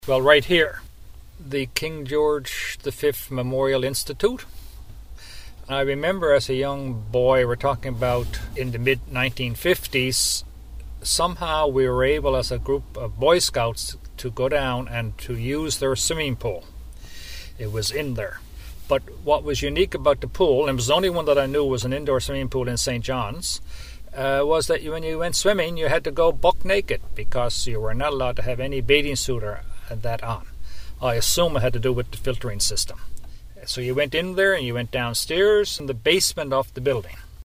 Well, right here, the King George V Memorial Institute. I remember as a young boy, we're talking about in the mid-1950s, somehow we were able as a group of Boy Scouts to go down and to use their swimming pool. It was in there. But what was unique about the pool, and it was the only one that I knew was an indoor swimming pool in St. John's, was that when you went swimming, you had to go buck naked because you were not allowed to have any bathing suit or that on. I assume it had to do with the filtering system. So you went in there and you went downstairs in the basement of the building.